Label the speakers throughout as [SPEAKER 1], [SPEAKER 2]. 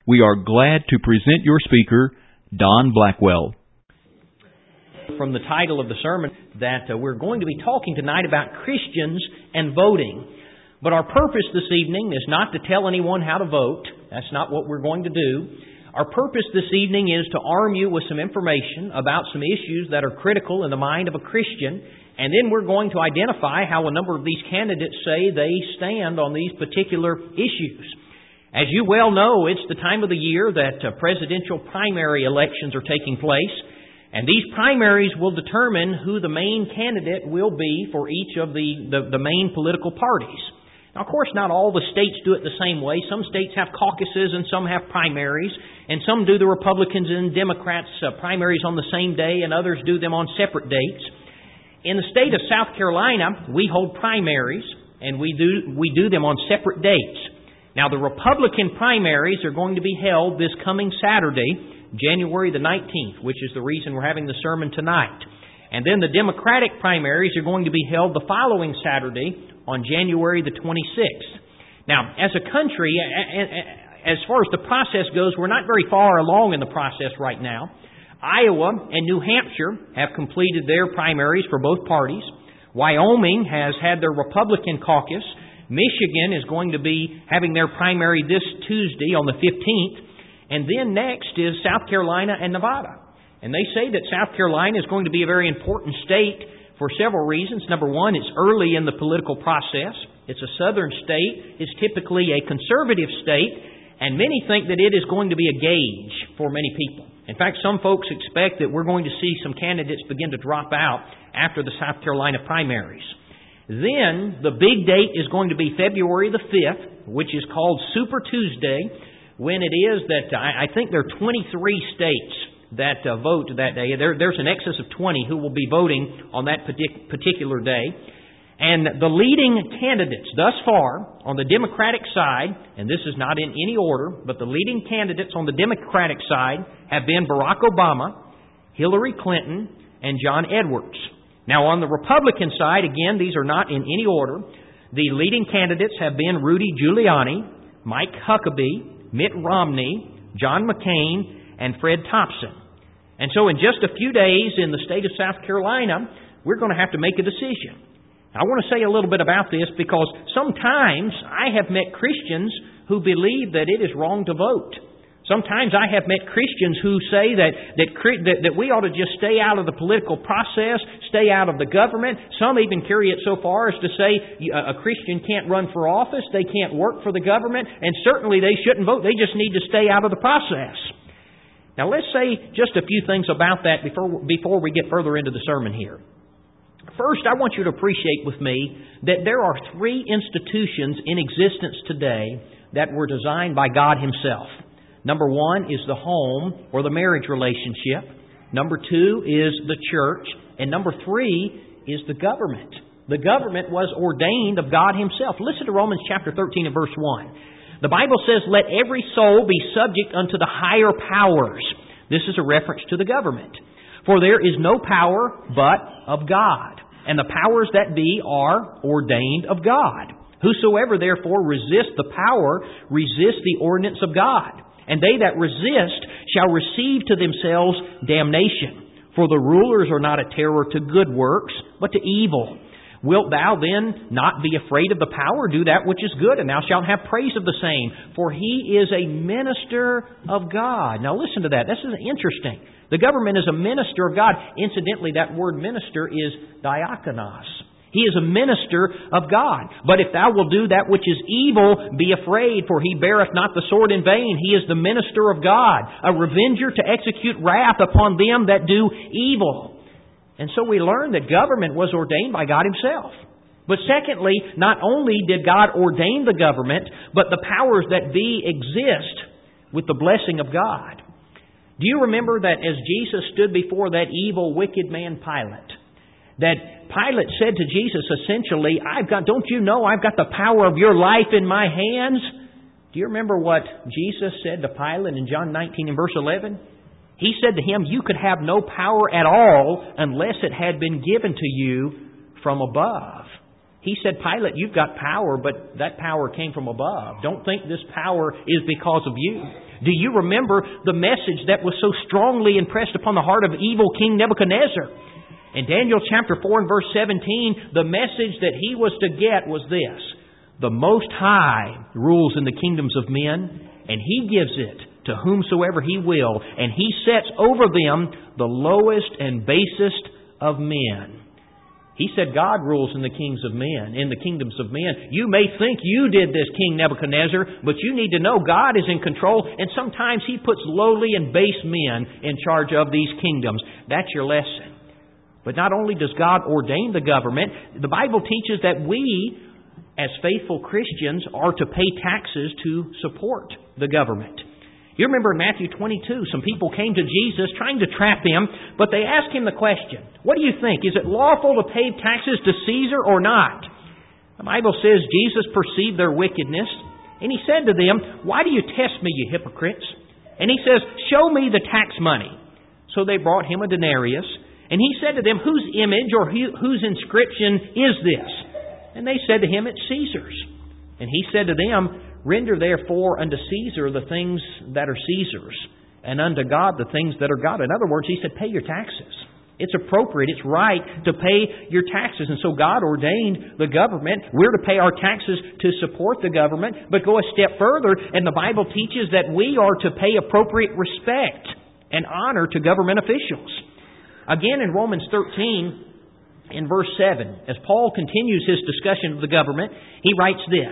[SPEAKER 1] We are glad to present your speaker, Don Blackwell.
[SPEAKER 2] From the title of the sermon that we're going to be talking tonight about Christians and voting. But our purpose this evening is not to tell anyone how to vote. That's not what we're going to do. Our purpose this evening is to arm you with some information about some issues that are critical in the mind of a Christian. And then we're going to identify how a number of these candidates say they stand on these particular issues. As you well know, it's the time of the year that presidential primary elections are taking place. And these primaries will determine who the main candidate will be for each of the main political parties. Now, of course, not all the states do it the same way. Some states have caucuses and some have primaries. And some do the Republicans and Democrats primaries on the same day, and others do them on separate dates. In the state of South Carolina, we hold primaries, and we do them on separate dates. Now, the Republican primaries are going to be held this coming Saturday, January the 19th, which is the reason we're having the sermon tonight. And then the Democratic primaries are going to be held the following Saturday on January the 26th. Now, as a country, as far as the process goes, we're not very far along in the process right now. Iowa and New Hampshire have completed their primaries for both parties. Wyoming has had their Republican caucus. Michigan is going to be having their primary this Tuesday on the 15th. And then next is South Carolina and Nevada. And they say that South Carolina is going to be a very important state for several reasons. Number one, it's early in the political process. It's a southern state. It's typically a conservative state. And many think that it is going to be a gauge for many people. In fact, some folks expect that we're going to see some candidates begin to drop out after the South Carolina primaries. Then the big date is going to be February the 5th, which is called Super Tuesday, when it is that I think there are 23 states that vote that day. There's an excess of 20 who will be voting on that particular day. And the leading candidates thus far on the Democratic side, and this is not in any order, but the leading candidates on the Democratic side have been Barack Obama, Hillary Clinton, and John Edwards. Now on the Republican side, again, these are not in any order. The leading candidates have been Rudy Giuliani, Mike Huckabee, Mitt Romney, John McCain, and Fred Thompson. And so in just a few days in the state of South Carolina, we're going to have to make a decision. I want to say a little bit about this because sometimes I have met Christians who believe that it is wrong to vote. Sometimes I have met Christians who say that we ought to just stay out of the political process, stay out of the government. Some even carry it so far as to say a Christian can't run for office, they can't work for the government, and certainly they shouldn't vote. They just need to stay out of the process. Now let's say just a few things about that before we get further into the sermon here. First, I want you to appreciate with me that there are three institutions in existence today that were designed by God Himself. Number one is the home or the marriage relationship. Number two is the church. And number three is the government. The government was ordained of God Himself. Listen to Romans chapter 13 and verse 1. The Bible says, "Let every soul be subject unto the higher powers." This is a reference to the government. "For there is no power but of God. And the powers that be are ordained of God. Whosoever therefore resists the power, resists the ordinance of God. And they that resist shall receive to themselves damnation. For the rulers are not a terror to good works, but to evil. Wilt thou then not be afraid of the power? Do that which is good, and thou shalt have praise of the same. For he is a minister of God." Now listen to that. This is interesting. The government is a minister of God. Incidentally, that word minister is diakonos. He is a minister of God. "But if thou wilt do that which is evil, be afraid, for he beareth not the sword in vain. He is the minister of God, a revenger to execute wrath upon them that do evil." And so we learn that government was ordained by God Himself. But secondly, not only did God ordain the government, but the powers that be exist with the blessing of God. Do you remember that as Jesus stood before that evil, wicked man Pilate, that Pilate said to Jesus essentially, "Don't you know I've got the power of your life in my hands?" Do you remember what Jesus said to Pilate in John 19 and verse 11? He said to him, "You could have no power at all unless it had been given to you from above." He said, "Pilate, you've got power, but that power came from above. Don't think this power is because of you." Do you remember the message that was so strongly impressed upon the heart of evil King Nebuchadnezzar? In Daniel chapter 4 and verse 17, the message that he was to get was this: the Most High rules in the kingdoms of men, and He gives it to whomsoever He will, and He sets over them the lowest and basest of men. He said God rules in the kingdoms of men. You may think you did this, King Nebuchadnezzar, but you need to know God is in control, and sometimes He puts lowly and base men in charge of these kingdoms. That's your lesson. But not only does God ordain the government, the Bible teaches that we, as faithful Christians, are to pay taxes to support the government. You remember in Matthew 22, some people came to Jesus trying to trap Him, but they asked Him the question, what do you think? Is it lawful to pay taxes to Caesar or not? The Bible says Jesus perceived their wickedness, and He said to them, why do you test me, you hypocrites? And He says, show me the tax money. So they brought Him a denarius, and He said to them, whose image or whose inscription is this? And they said to Him, it's Caesar's. And He said to them, render therefore unto Caesar the things that are Caesar's, and unto God the things that are God. In other words, He said, pay your taxes. It's appropriate, it's right to pay your taxes. And so God ordained the government. We're to pay our taxes to support the government, but go a step further, and the Bible teaches that we are to pay appropriate respect and honor to government officials. Again, in Romans 13, in verse 7, as Paul continues his discussion of the government, he writes this: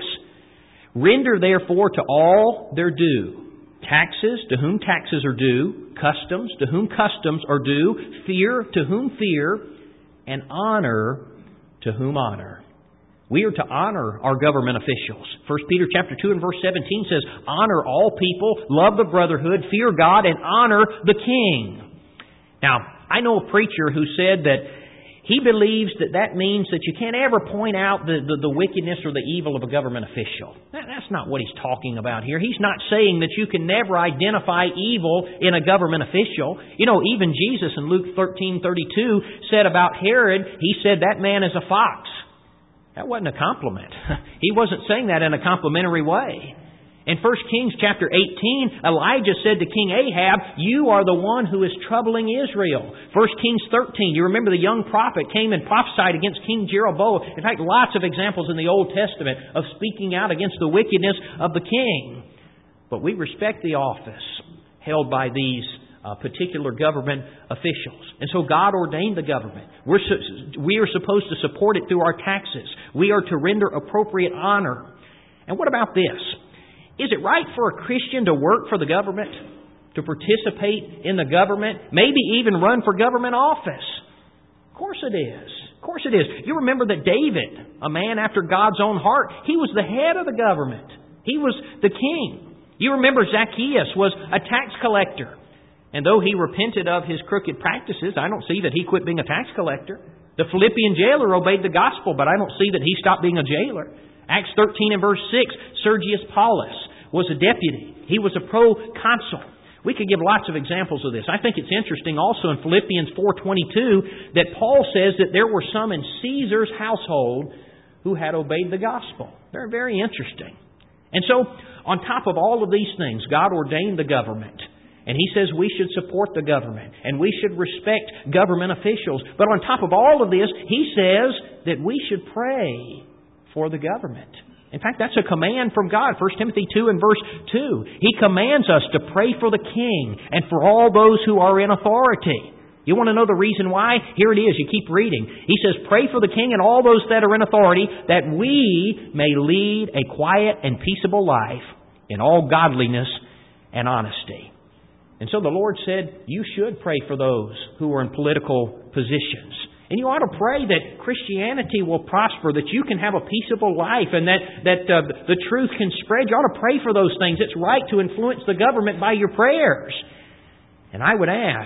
[SPEAKER 2] render therefore to all their due, taxes to whom taxes are due, customs to whom customs are due, fear to whom fear, and honor to whom honor. We are to honor our government officials. 1 Peter chapter 2 and verse 17 says, honor all people, love the brotherhood, fear God, and honor the king. Now, I know a preacher who said that he believes that means that you can't ever point out the wickedness or the evil of a government official. That's not what he's talking about here. He's not saying that you can never identify evil in a government official. You know, even Jesus in Luke 13:32 said about Herod, He said that man is a fox. That wasn't a compliment. He wasn't saying that in a complimentary way. In 1 Kings chapter 18, Elijah said to King Ahab, you are the one who is troubling Israel. 1 Kings 13, you remember the young prophet came and prophesied against King Jeroboam. In fact, lots of examples in the Old Testament of speaking out against the wickedness of the king. But we respect the office held by these particular government officials. And so God ordained the government. We are supposed to support it through our taxes. We are to render appropriate honor. And what about this? Is it right for a Christian to work for the government? To participate in the government? Maybe even run for government office? Of course it is. Of course it is. You remember that David, a man after God's own heart, he was the head of the government. He was the king. You remember Zacchaeus was a tax collector. And though he repented of his crooked practices, I don't see that he quit being a tax collector. The Philippian jailer obeyed the gospel, but I don't see that he stopped being a jailer. Acts 13 and verse 6, Sergius Paulus was a deputy. He was a proconsul. We could give lots of examples of this. I think it's interesting also in Philippians 4:22 that Paul says that there were some in Caesar's household who had obeyed the gospel. They're very interesting. And so, on top of all of these things, God ordained the government. And He says we should support the government. And we should respect government officials. But on top of all of this, He says that we should pray for the government. In fact, that's a command from God. 1 Timothy 2 and verse 2. He commands us to pray for the king and for all those who are in authority. You want to know the reason why? Here it is. You keep reading. He says, pray for the king and all those that are in authority, that we may lead a quiet and peaceable life in all godliness and honesty. And so the Lord said, you should pray for those who are in political positions. And you ought to pray that Christianity will prosper, that you can have a peaceable life, and that the truth can spread. You ought to pray for those things. It's right to influence the government by your prayers. And I would ask,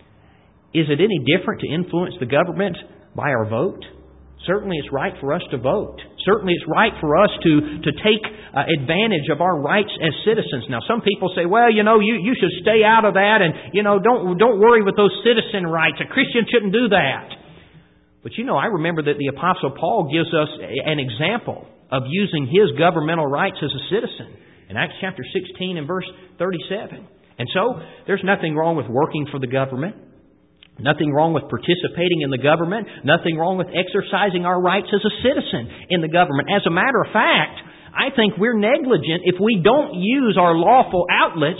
[SPEAKER 2] is it any different to influence the government by our vote? Certainly it's right for us to vote. Certainly it's right for us to take advantage of our rights as citizens. Now some people say, well, you should stay out of that, and don't worry with those citizen rights. A Christian shouldn't do that. But I remember that the Apostle Paul gives us an example of using his governmental rights as a citizen. in Acts chapter 16 and verse 37. And so, there's nothing wrong with working for the government. Nothing wrong with participating in the government. Nothing wrong with exercising our rights as a citizen in the government. As a matter of fact, I think we're negligent if we don't use our lawful outlets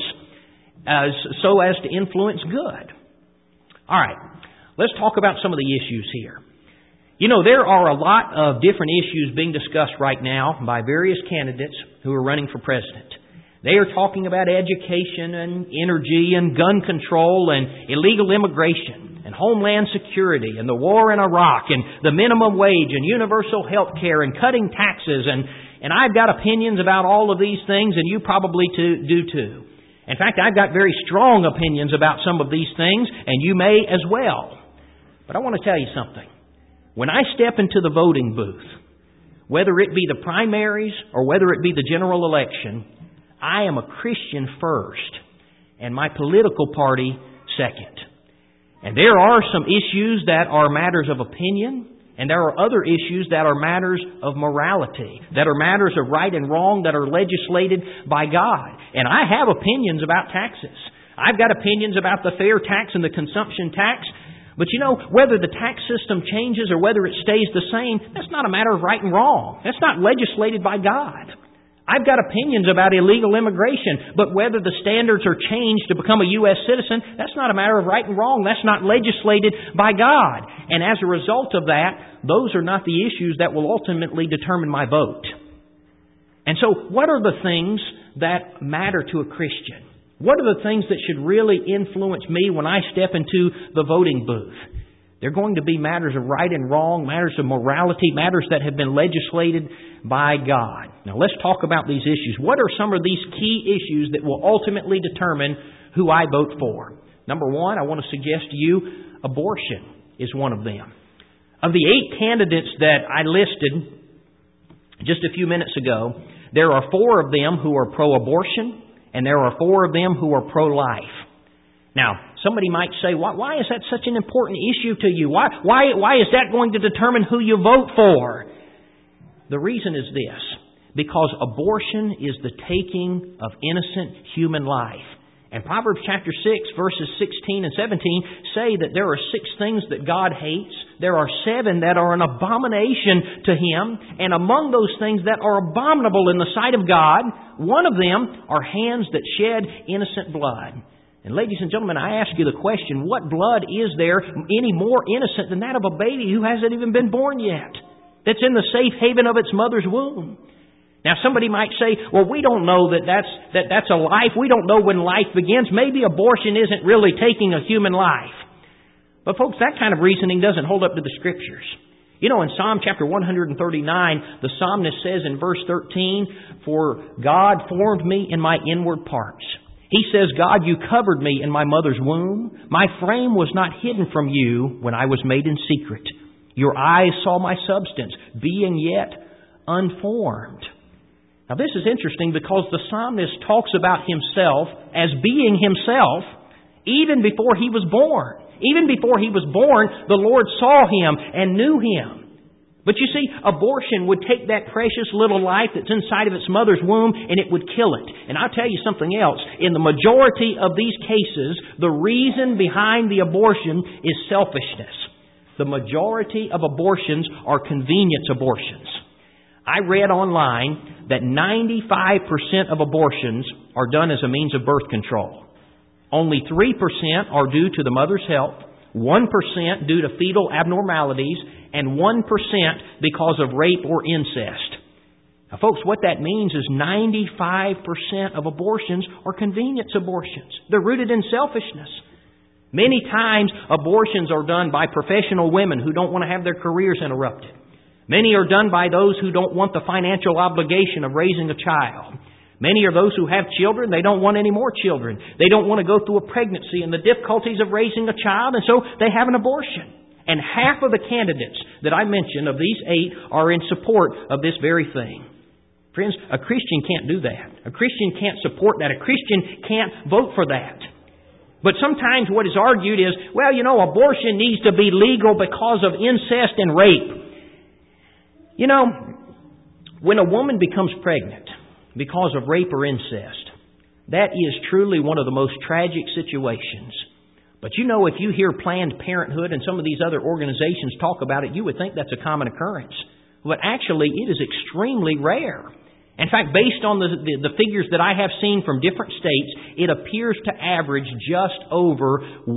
[SPEAKER 2] so as to influence good. All right, let's talk about some of the issues here. You know, there are a lot of different issues being discussed right now by various candidates who are running for president. They are talking about education and energy and gun control and illegal immigration and homeland security and the war in Iraq and the minimum wage and universal health care and cutting taxes. And I've got opinions about all of these things, and you probably do too. In fact, I've got very strong opinions about some of these things, and you may as well. But I want to tell you something. When I step into the voting booth, whether it be the primaries or whether it be the general election, I am a Christian first, and my political party second. And there are some issues that are matters of opinion, and there are other issues that are matters of morality, that are matters of right and wrong, that are legislated by God. And I have opinions about taxes. I've got opinions about the fair tax and the consumption tax. But you know, whether the tax system changes or whether it stays the same, that's not a matter of right and wrong. That's not legislated by God. I've got opinions about illegal immigration, but whether the standards are changed to become a U.S. citizen, that's not a matter of right and wrong. That's not legislated by God. And as a result of that, those are not the issues that will ultimately determine my vote. And so, what are the things that matter to a Christian? What are the things that should really influence me when I step into the voting booth? They're going to be matters of right and wrong, matters of morality, matters that have been legislated by God. Now let's talk about these issues. What are some of these key issues that will ultimately determine who I vote for? Number one, I want to suggest to you, abortion is one of them. Of the 8 candidates that I listed just a few minutes ago, there are 4 of them who are pro-abortion, and there are 4 of them who are pro-life. Now, somebody might say, why is that such an important issue to you? Why is that going to determine who you vote for? The reason is this. Because abortion is the taking of innocent human life. And Proverbs chapter 6, verses 16 and 17 say that there are 6 things that God hates. There are 7 that are an abomination to Him. And among those things that are abominable in the sight of God, one of them are hands that shed innocent blood. And ladies and gentlemen, I ask you the question, what blood is there any more innocent than that of a baby who hasn't even been born yet? That's in the safe haven of its mother's womb. Now somebody might say, well, we don't know that's a life. We don't know when life begins. Maybe abortion isn't really taking a human life. But folks, that kind of reasoning doesn't hold up to the Scriptures. You know, in Psalm chapter 139, the psalmist says in verse 13, for God formed me in my inward parts. He says, God, you covered me in my mother's womb. My frame was not hidden from you when I was made in secret. Your eyes saw my substance, being yet unformed. Now this is interesting because the psalmist talks about himself as being himself even before he was born. Even before he was born, the Lord saw him and knew him. But you see, abortion would take that precious little life that's inside of its mother's womb and it would kill it. And I'll tell you something else. In the majority of these cases, the reason behind the abortion is selfishness. The majority of abortions are convenience abortions. I read online that 95% of abortions are done as a means of birth control. Only 3% are due to the mother's health, 1% due to fetal abnormalities, and 1% because of rape or incest. Now, folks, what that means is 95% of abortions are convenience abortions. They're rooted in selfishness. Many times, abortions are done by professional women who don't want to have their careers interrupted. Many are done by those who don't want the financial obligation of raising a child. Many are those who have children. They don't want any more children. They don't want to go through a pregnancy and the difficulties of raising a child, and so they have an abortion. And half of the candidates that I mentioned of these 8 are in support of this very thing. Friends, a Christian can't do that. A Christian can't support that. A Christian can't vote for that. But sometimes what is argued is, well, you know, abortion needs to be legal because of incest and rape. You know, when a woman becomes pregnant, because of rape or incest. That is truly one of the most tragic situations. But you know, if you hear Planned Parenthood and some of these other organizations talk about it, you would think that's a common occurrence. But actually, it is extremely rare. In fact, based on the figures that I have seen from different states, it appears to average just over 1%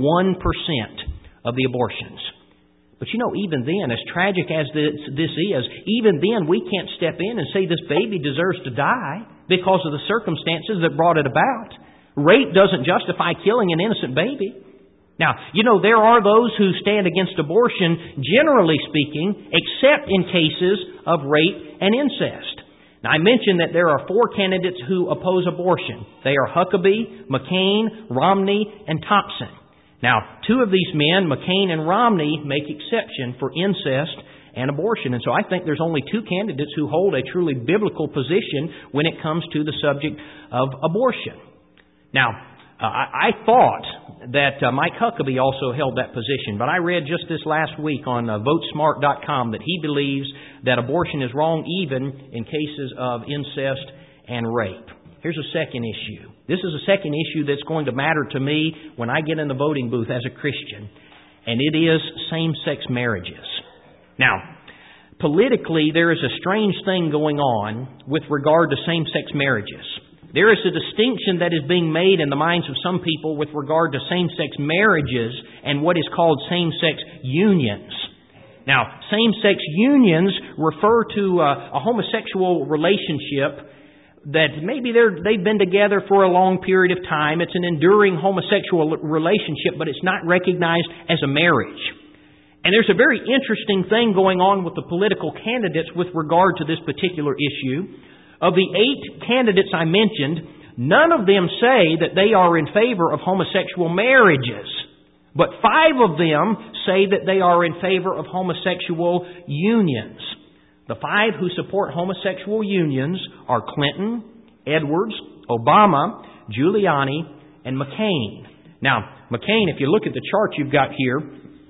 [SPEAKER 2] of the abortions. But you know, even then, as tragic as this is, even then we can't step in and say this baby deserves to die because of the circumstances that brought it about. Rape doesn't justify killing an innocent baby. Now, you know, there are those who stand against abortion, generally speaking, except in cases of rape and incest. Now, I mentioned that there are 4 candidates who oppose abortion. They are Huckabee, McCain, Romney, and Thompson. Now, 2 of these men, McCain and Romney, make exception for incest and abortion. And so I think there's only 2 candidates who hold a truly biblical position when it comes to the subject of abortion. Now, I thought that Mike Huckabee also held that position, but I read just this last week on votesmart.com that he believes that abortion is wrong even in cases of incest and rape. Here's a second issue. This is a second issue that's going to matter to me when I get in the voting booth as a Christian, and it is same-sex marriages. Now, politically, there is a strange thing going on with regard to same-sex marriages. There is a distinction that is being made in the minds of some people with regard to same-sex marriages and what is called same-sex unions. Now, same-sex unions refer to a homosexual relationship that maybe they've been together for a long period of time. It's an enduring homosexual relationship, but it's not recognized as a marriage. And there's a very interesting thing going on with the political candidates with regard to this particular issue. Of the 8 candidates I mentioned, none of them say that they are in favor of homosexual marriages. But 5 of them say that they are in favor of homosexual unions. The 5 who support homosexual unions are Clinton, Edwards, Obama, Giuliani, and McCain. Now, McCain, if you look at the chart you've got here,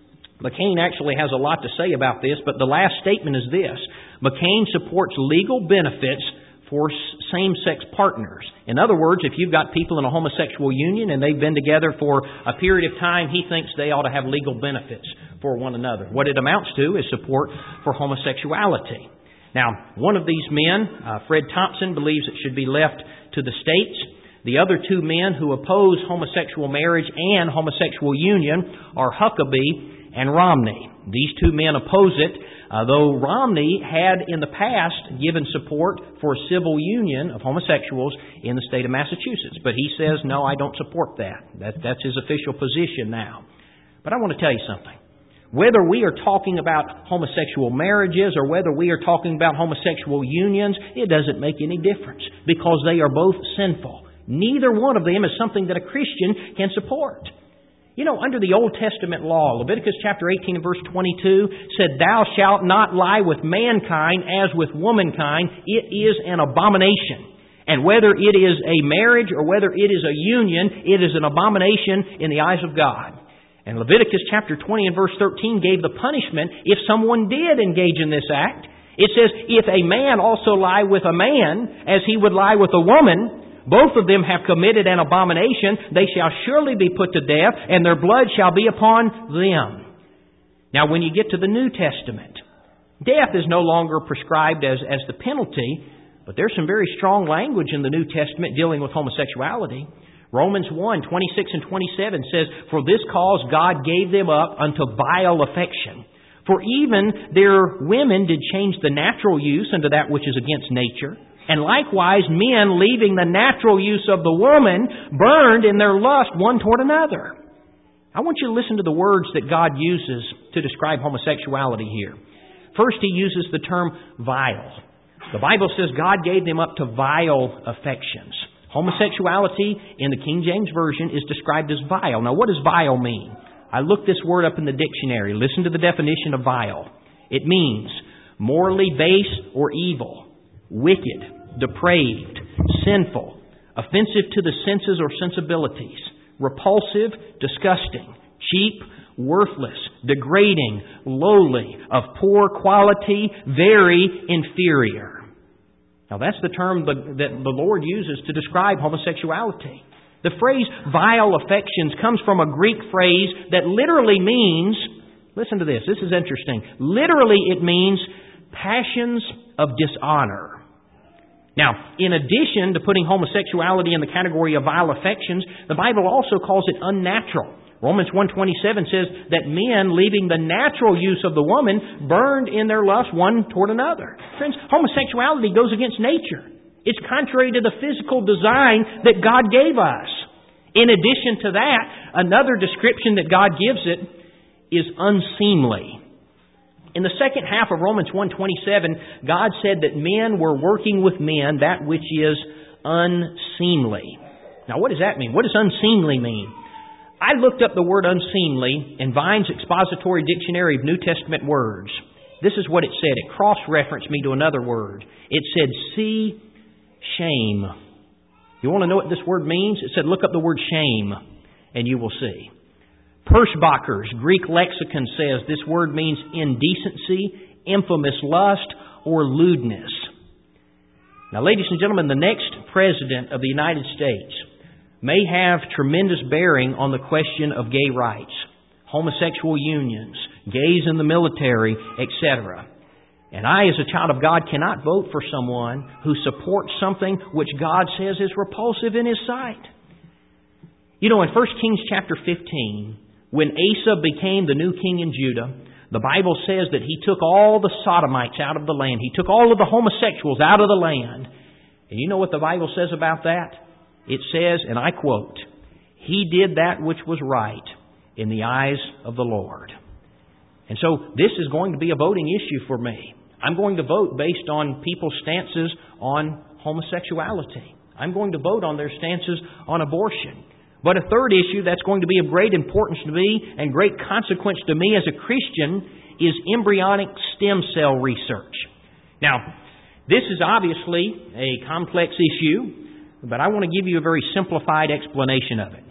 [SPEAKER 2] McCain actually has a lot to say about this, but the last statement is this. McCain supports legal benefits for same-sex partners. In other words, if you've got people in a homosexual union and they've been together for a period of time, he thinks they ought to have legal benefits for one another. What it amounts to is support for homosexuality. Now, one of these men, Fred Thompson, believes it should be left to the states. The other 2 men who oppose homosexual marriage and homosexual union are Huckabee and Romney. These 2 men oppose it, though Romney had in the past given support for a civil union of homosexuals in the state of Massachusetts. But he says, no, I don't support that. That's his official position now. But I want to tell you something. Whether we are talking about homosexual marriages or whether we are talking about homosexual unions, it doesn't make any difference because they are both sinful. Neither one of them is something that a Christian can support. You know, under the Old Testament law, Leviticus chapter 18 and verse 22 said, "Thou shalt not lie with mankind as with womankind. It is an abomination." And whether it is a marriage or whether it is a union, it is an abomination in the eyes of God. And Leviticus chapter 20 and verse 13 gave the punishment if someone did engage in this act. It says, if a man also lie with a man as he would lie with a woman, both of them have committed an abomination, they shall surely be put to death, and their blood shall be upon them. Now, when you get to the New Testament, death is no longer prescribed as the penalty, but there's some very strong language in the New Testament dealing with homosexuality. Romans 1, 26 and 27 says, "For this cause God gave them up unto vile affection. For even their women did change the natural use unto that which is against nature. And likewise men, leaving the natural use of the woman, burned in their lust one toward another." I want you to listen to the words that God uses to describe homosexuality here. First, He uses the term vile. The Bible says God gave them up to vile affections. Homosexuality in the King James Version is described as vile. Now, what does vile mean? I looked this word up in the dictionary. Listen to the definition of vile. It means morally base or evil, wicked, depraved, sinful, offensive to the senses or sensibilities, repulsive, disgusting, cheap, worthless, degrading, lowly, of poor quality, very inferior. Now that's the term that the Lord uses to describe homosexuality. The phrase vile affections comes from a Greek phrase that literally means, listen to this, this is interesting. Literally it means passions of dishonor. Now, in addition to putting homosexuality in the category of vile affections, the Bible also calls it unnatural. Romans 1:27 says that men, leaving the natural use of the woman, burned in their lust one toward another. Friends, homosexuality goes against nature. It's contrary to the physical design that God gave us. In addition to that, another description that God gives it is unseemly. In the second half of Romans 1:27, God said that men were working with men that which is unseemly. Now, what does that mean? What does unseemly mean? I looked up the word unseemly in Vine's Expository Dictionary of New Testament Words. This is what it said. It cross-referenced me to another word. It said, see shame. You want to know what this word means? It said, look up the word shame, and you will see. Perschbacher's Greek lexicon says this word means indecency, infamous lust, or lewdness. Now, ladies and gentlemen, the next president of the United States may have tremendous bearing on the question of gay rights, homosexual unions, gays in the military, etc. And I, as a child of God, cannot vote for someone who supports something which God says is repulsive in His sight. You know, in 1 Kings chapter 15, when Asa became the new king in Judah, the Bible says that he took all the sodomites out of the land. He took all of the homosexuals out of the land. And you know what the Bible says about that? It says, and I quote, He did that which was right in the eyes of the Lord. And so this is going to be a voting issue for me. I'm going to vote based on people's stances on homosexuality. I'm going to vote on their stances on abortion. But a third issue that's going to be of great importance to me and great consequence to me as a Christian is embryonic stem cell research. Now, this is obviously a complex issue, but I want to give you a very simplified explanation of it.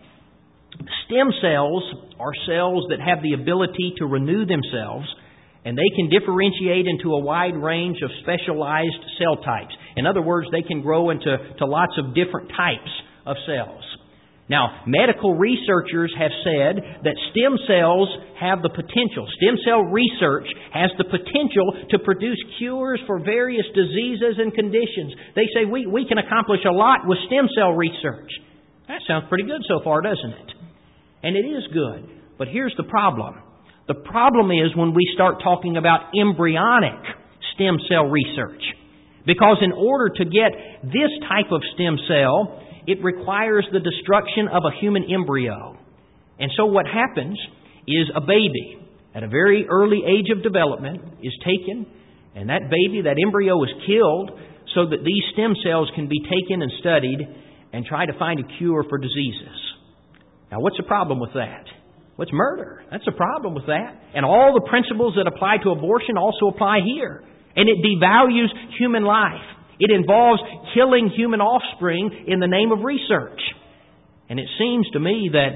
[SPEAKER 2] Stem cells are cells that have the ability to renew themselves, and they can differentiate into a wide range of specialized cell types. In other words, they can grow into lots of different types of cells. Now, medical researchers have said that stem cells have the potential. Stem cell research has the potential to produce cures for various diseases and conditions. They say we can accomplish a lot with stem cell research. That sounds pretty good so far, doesn't it? And it is good. But here's the problem. The problem is when we start talking about embryonic stem cell research. Because in order to get this type of stem cell, it requires the destruction of a human embryo. And so what happens is a baby at a very early age of development is taken, and that baby, that embryo is killed so that these stem cells can be taken and studied and try to find a cure for diseases. Now, what's the problem with that? What's murder? That's a problem with that. And all the principles that apply to abortion also apply here. And it devalues human life. It involves killing human offspring in the name of research. And it seems to me that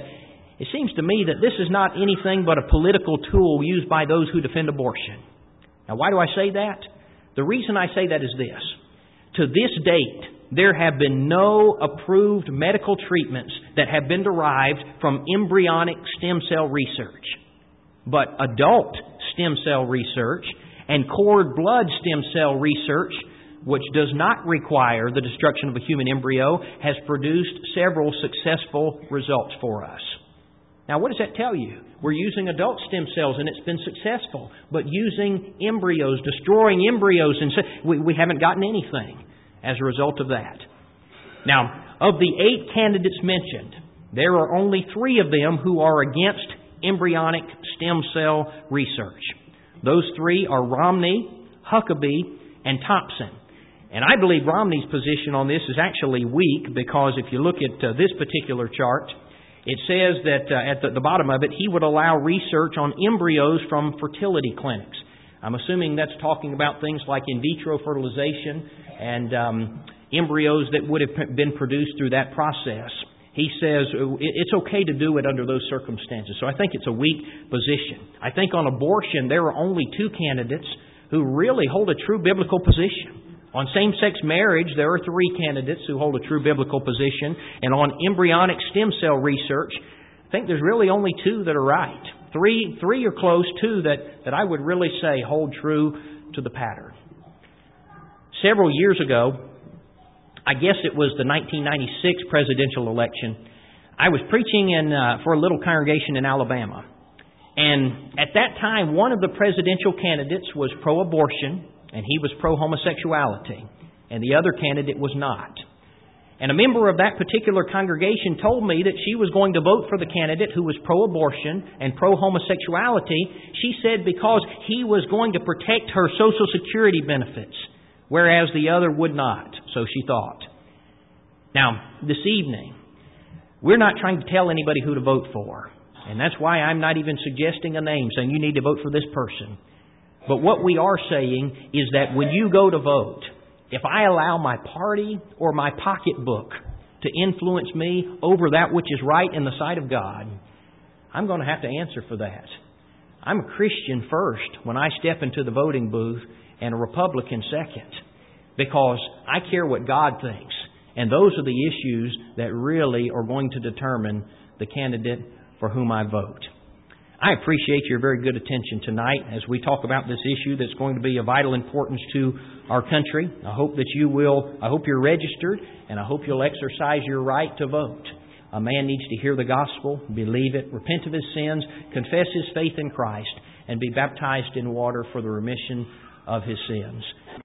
[SPEAKER 2] this is not anything but a political tool used by those who defend abortion. Now, why do I say that? The reason I say that is this. To this date, there have been no approved medical treatments that have been derived from embryonic stem cell research. But adult stem cell research and cord blood stem cell research, which does not require the destruction of a human embryo, has produced several successful results for us. Now, what does that tell you? We're using adult stem cells and it's been successful. But using embryos, destroying embryos, and we haven't gotten anything as a result of that. Now, of the 8 candidates mentioned, there are only 3 of them who are against embryonic stem cell research. Those 3 are Romney, Huckabee, and Thompson. And I believe Romney's position on this is actually weak because if you look at this particular chart, it says that at the bottom of it, he would allow research on embryos from fertility clinics. I'm assuming that's talking about things like in vitro fertilization and embryos that would have been produced through that process. He says it's okay to do it under those circumstances. So I think it's a weak position. I think on abortion, there are only 2 candidates who really hold a true biblical position. On same-sex marriage, there are 3 candidates who hold a true biblical position. And on embryonic stem cell research, I think there's really only 2 that are right. Three are close, 2 that I would really say hold true to the pattern. Several years ago, I guess it was the 1996 presidential election, I was preaching for a little congregation in Alabama. And at that time, one of the presidential candidates was pro-abortion, and he was pro-homosexuality, and the other candidate was not. And a member of that particular congregation told me that she was going to vote for the candidate who was pro-abortion and pro-homosexuality. She said because he was going to protect her Social Security benefits, whereas the other would not, so she thought. Now, this evening, we're not trying to tell anybody who to vote for. And that's why I'm not even suggesting a name, saying you need to vote for this person. But what we are saying is that when you go to vote, if I allow my party or my pocketbook to influence me over that which is right in the sight of God, I'm going to have to answer for that. I'm a Christian first when I step into the voting booth and a Republican second, because I care what God thinks. And those are the issues that really are going to determine the candidate for whom I vote. I appreciate your very good attention tonight as we talk about this issue that's going to be of vital importance to our country. I hope that you will. I hope you're registered, and I hope you'll exercise your right to vote. A man needs to hear the gospel, believe it, repent of his sins, confess his faith in Christ, and be baptized in water for the remission of his sins.